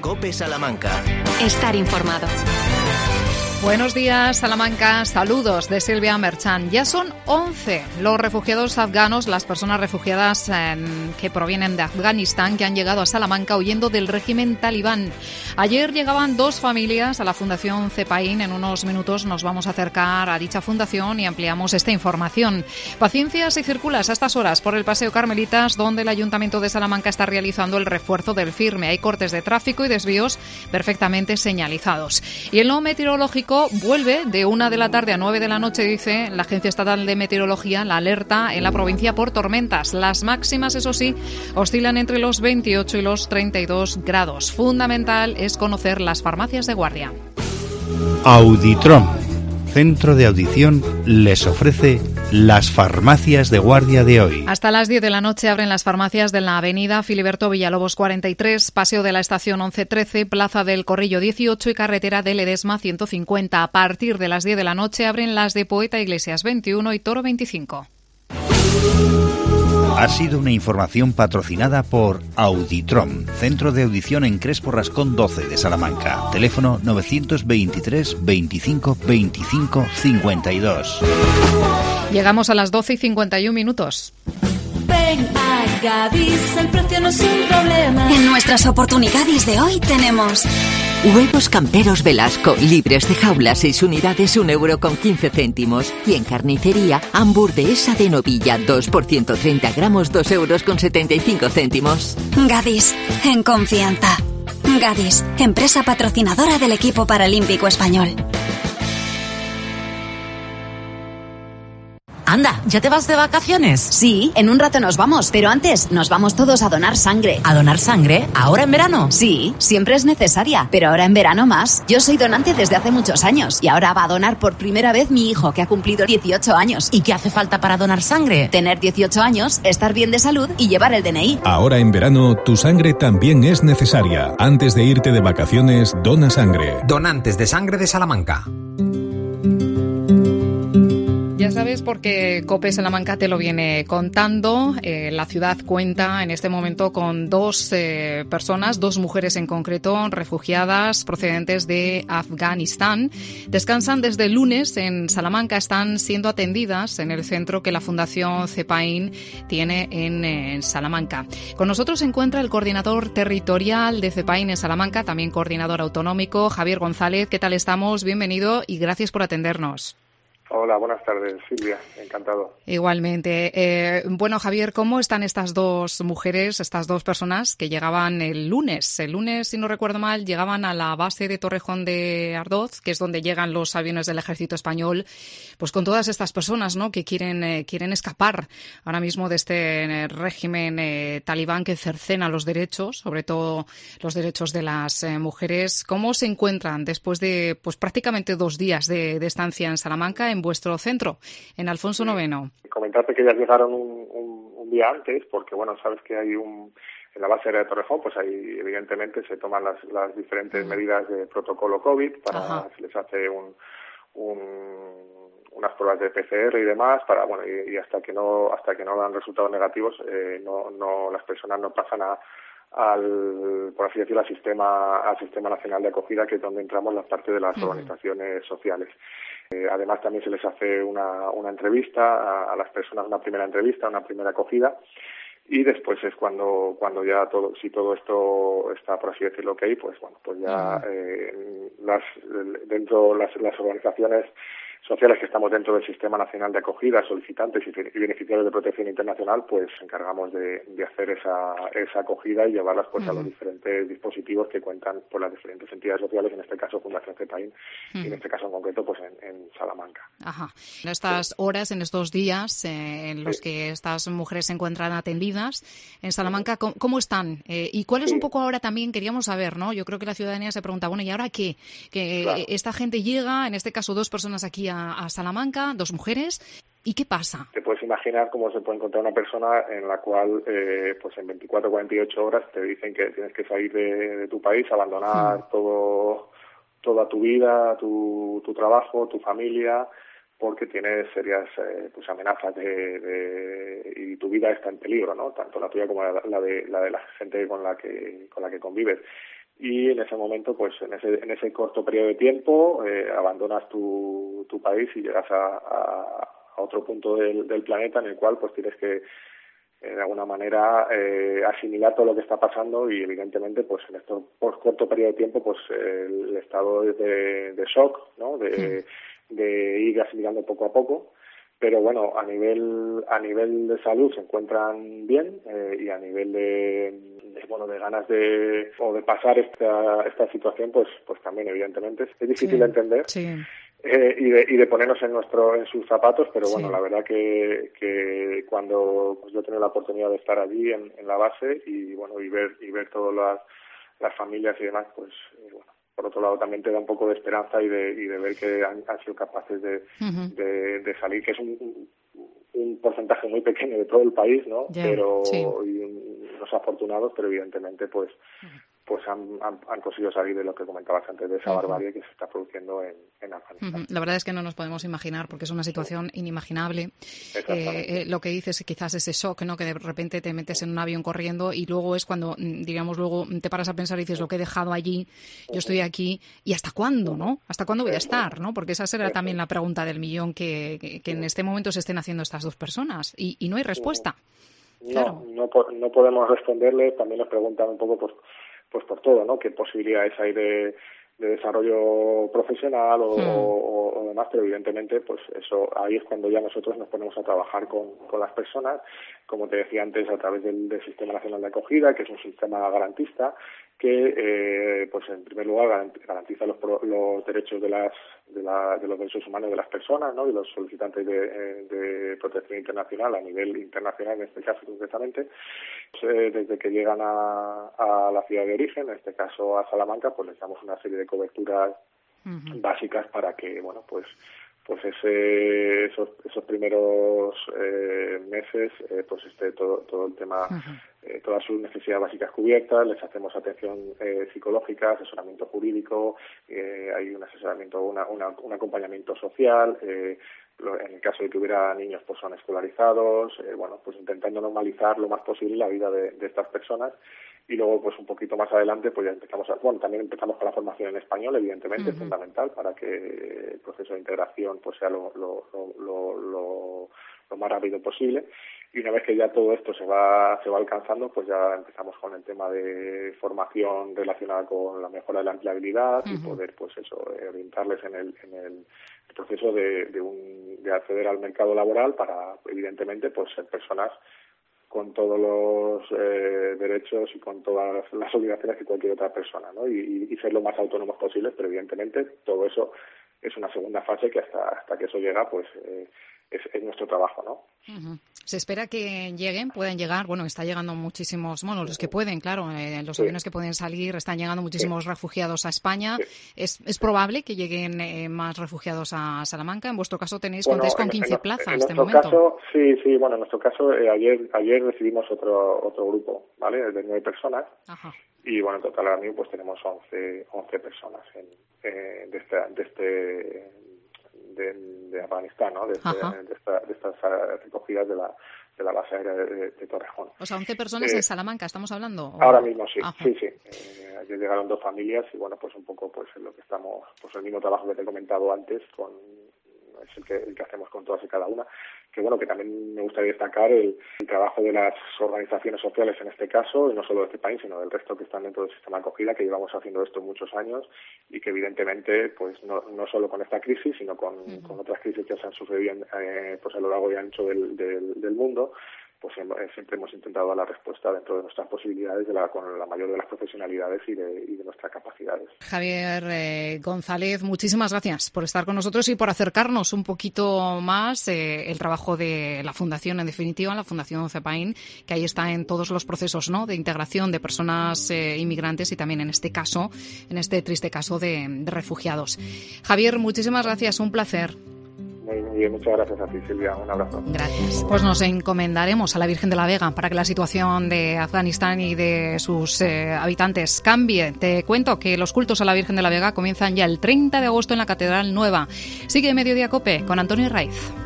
COPE Salamanca. Estar informado. Buenos días, Salamanca. Saludos de Silvia Merchan. Ya son 11 los refugiados afganos, las personas refugiadas que provienen de Afganistán, que han llegado a Salamanca huyendo del régimen talibán. Ayer llegaban 2 familias a la Fundación CEPAIN. En unos minutos nos vamos a acercar a dicha fundación y ampliamos esta información. Paciencia si circulas a estas horas por el Paseo Carmelitas, donde el Ayuntamiento de Salamanca está realizando el refuerzo del firme. Hay cortes de tráfico y desvíos perfectamente señalizados. Y el no meteorológico vuelve de 1 de la tarde a 9 de la noche, dice la Agencia Estatal de Meteorología, la alerta en la provincia por tormentas. Las máximas, eso sí, oscilan entre los 28 y los 32 grados. Fundamental es conocer las farmacias de guardia. Auditrom, centro de audición, les ofrece las farmacias de guardia de hoy. Hasta las 10 de la noche abren las farmacias de la avenida Filiberto Villalobos 43, Paseo de la Estación 1113, Plaza del Corrillo 18 y Carretera de Ledesma 150. A partir de las 10 de la noche abren las de Poeta Iglesias 21 y Toro 25. Ha sido una información patrocinada por Auditrom, centro de audición en Crespo Rascón 12 de Salamanca. Teléfono 923 25 25 52. Llegamos a las 12 y 51 minutos. Ven a Gadis, el precio no es un problema. En nuestras oportunidades de hoy tenemos huevos camperos Velasco, libres de jaula, 6 unidades, 1,15 €. Y en carnicería, hamburguesa de novilla, 2 por 130 gramos, 2,75 €. Gadis, en confianza. Gadis, empresa patrocinadora del equipo paralímpico español. Anda, ¿ya te vas de vacaciones? Sí, en un rato nos vamos, pero antes nos vamos todos a donar sangre. ¿A donar sangre? ¿Ahora en verano? Sí, siempre es necesaria, pero ahora en verano más. Yo soy donante desde hace muchos años y ahora va a donar por primera vez mi hijo, que ha cumplido 18 años. ¿Y qué hace falta para donar sangre? Tener 18 años, estar bien de salud y llevar el DNI. Ahora en verano, tu sangre también es necesaria. Antes de irte de vacaciones, dona sangre. Donantes de sangre de Salamanca. Ya sabes, porque COPE Salamanca te lo viene contando. La ciudad cuenta en este momento con 2 personas, 2 mujeres en concreto, refugiadas procedentes de Afganistán. Descansan desde el lunes en Salamanca, están siendo atendidas en el centro que la Fundación CEPAIN tiene en Salamanca. Con nosotros se encuentra el coordinador territorial de CEPAIN en Salamanca, también coordinador autonómico, Javier González. ¿Qué tal estamos? Bienvenido y gracias por atendernos. Hola, buenas tardes, Silvia, encantado. Igualmente. Bueno, Javier, ¿cómo están estas 2 mujeres, estas 2 personas que llegaban el lunes? El lunes, si no recuerdo mal, llegaban a la base de Torrejón de Ardoz, que es donde llegan los aviones del Ejército Español, pues con todas estas personas, ¿no?, que quieren escapar ahora mismo de este régimen talibán que cercena los derechos, sobre todo los derechos de las mujeres. ¿Cómo se encuentran después de pues prácticamente 2 días de estancia en Salamanca, en vuestro centro, en Alfonso IX? Comentarte que ellas llegaron un día antes, porque bueno, sabes que hay en la base aérea de Torrejón, pues ahí evidentemente se toman las diferentes medidas de protocolo COVID, se les hace unas pruebas de PCR y demás, y hasta que no dan resultados negativos, las personas no pasan por así decirlo, al sistema nacional de acogida, que es donde entramos la parte de las organizaciones sociales. Además también se les hace una entrevista a las personas, una primera entrevista, una primera acogida, y después es cuando ya si todo esto está, por así decirlo, ok, pues bueno, pues ya dentro las organizaciones sociales que estamos dentro del Sistema Nacional de Acogida, solicitantes y beneficiarios de protección internacional, pues nos encargamos de hacer esa acogida y llevarlas pues a los diferentes dispositivos que cuentan por las diferentes entidades sociales, en este caso Fundación CEPAIN, y en este caso en concreto pues en Salamanca. Ajá. En estas horas, en estos días en los que estas mujeres se encuentran atendidas en Salamanca, ¿cómo están? Y cuál es un poco ahora también, queríamos saber, ¿no? Yo creo que la ciudadanía se pregunta, bueno, ¿y ahora qué? Que esta gente llega, en este caso 2 personas aquí a Salamanca, 2 mujeres, ¿y qué pasa? Te puedes imaginar cómo se puede encontrar una persona en la cual pues en 24 o 48 horas te dicen que tienes que salir de tu país, abandonar toda tu vida, tu trabajo, tu familia, porque tienes serias pues amenazas y tu vida está en peligro, ¿no? Tanto la tuya como la de la gente con la que convives. y en ese momento, pues en ese corto periodo de tiempo, abandonas tu país y llegas a otro punto del planeta en el cual pues tienes que de alguna manera asimilar todo lo que está pasando, y evidentemente pues en este corto periodo de tiempo pues el estado de shock, ¿no? De ir asimilando poco a poco. Pero bueno, a nivel de salud se encuentran bien, y a nivel de ganas de pasar esta situación, pues también evidentemente es difícil de entender. Sí. Y de ponernos en sus zapatos, pero bueno, la verdad que cuando pues yo he tenido la oportunidad de estar allí en la base y bueno, y ver todas las familias y demás, pues bueno, por otro lado también te da un poco de esperanza y de ver que han sido capaces de salir, que es un porcentaje muy pequeño de todo el país, ¿no? Pero unos afortunados, pero evidentemente pues han conseguido salir de lo que comentabas antes, de esa barbarie que se está produciendo en Afganistán. La verdad es que no nos podemos imaginar, porque es una situación inimaginable. Lo que dices, quizás ese shock, ¿no? Que de repente te metes en un avión corriendo y luego es cuando, luego te paras a pensar y dices, lo que he dejado allí, yo estoy aquí, ¿y hasta cuándo, no? ¿Hasta cuándo voy a estar, no? Porque esa será también la pregunta del millón que en este momento se estén haciendo estas dos personas y no hay respuesta. Claro. No podemos responderle, también nos preguntan un poco pues por todo, ¿no? ¿Qué posibilidades hay de desarrollo profesional o demás? Pero evidentemente, pues eso, ahí es cuando ya nosotros nos ponemos a trabajar con las personas, como te decía antes, a través del Sistema Nacional de Acogida, que es un sistema garantista que, pues en primer lugar, garantiza los derechos de los derechos humanos de las personas, ¿no? Y los solicitantes de protección internacional a nivel internacional, en este caso concretamente, desde que llegan a la ciudad de origen, en este caso a Salamanca, pues les damos una serie de coberturas básicas para que, bueno, pues esos primeros meses pues esté todo el tema, todas sus necesidades básicas cubiertas. Les hacemos atención psicológica, asesoramiento jurídico, hay un asesoramiento, un acompañamiento social. En el caso de que hubiera niños, pues son escolarizados, bueno, pues intentando normalizar lo más posible la vida de estas personas. Y luego, pues un poquito más adelante, pues ya también empezamos con la formación en español, evidentemente, es fundamental para que el proceso de integración pues sea lo más rápido posible. Y una vez que ya todo esto se va alcanzando, pues ya empezamos con el tema de formación relacionada con la mejora de la empleabilidad y poder, pues eso, orientarles en el proceso de acceder al mercado laboral para, evidentemente, pues ser personas con todos los derechos y con todas las obligaciones que cualquier otra persona, ¿no? Y ser lo más autónomos posibles, pero evidentemente todo eso es una segunda fase que hasta que eso llega, pues es nuestro trabajo, ¿no? Se espera que puedan llegar, bueno, está llegando muchísimos, los que pueden, claro, los aviones que pueden salir, están llegando muchísimos refugiados a España. Es probable que lleguen más refugiados a Salamanca. En vuestro caso contáis con 15 plazas de momento. Caso, sí, bueno, en nuestro caso ayer recibimos otro grupo, ¿vale? De 9 personas. Ajá. Y bueno, en total ahora mismo pues tenemos 11 personas de Afganistán, ¿no? De estas recogidas de la base aérea de Torrejón. O sea, 11 personas en Salamanca, ¿estamos hablando? ¿O? Ahora mismo sí. Ayer llegaron 2 familias y bueno, pues un poco pues en lo que estamos, pues el mismo trabajo que te he comentado antes es el que hacemos con todas y cada una, que bueno, que también me gustaría destacar el trabajo de las organizaciones sociales en este caso, y no solo de este país, sino del resto que están dentro del sistema de acogida, que llevamos haciendo esto muchos años y que evidentemente, pues no solo con esta crisis, sino con otras crisis que se han sucedido pues a lo largo y ancho del mundo, pues siempre hemos intentado dar la respuesta dentro de nuestras posibilidades con la mayor de las profesionalidades y de nuestras capacidades. Javier González, muchísimas gracias por estar con nosotros y por acercarnos un poquito más el trabajo de la Fundación, en definitiva, la Fundación Cepain, que ahí está en todos los procesos, ¿no?, de integración de personas inmigrantes y también en este triste caso de refugiados. Javier, muchísimas gracias, un placer. Muy bien, muchas gracias a ti, Silvia. Un abrazo. Gracias. Pues nos encomendaremos a la Virgen de la Vega para que la situación de Afganistán y de sus habitantes cambie. Te cuento que los cultos a la Virgen de la Vega comienzan ya el 30 de agosto en la Catedral Nueva. Sigue Mediodía COPE con Antonio Raiz.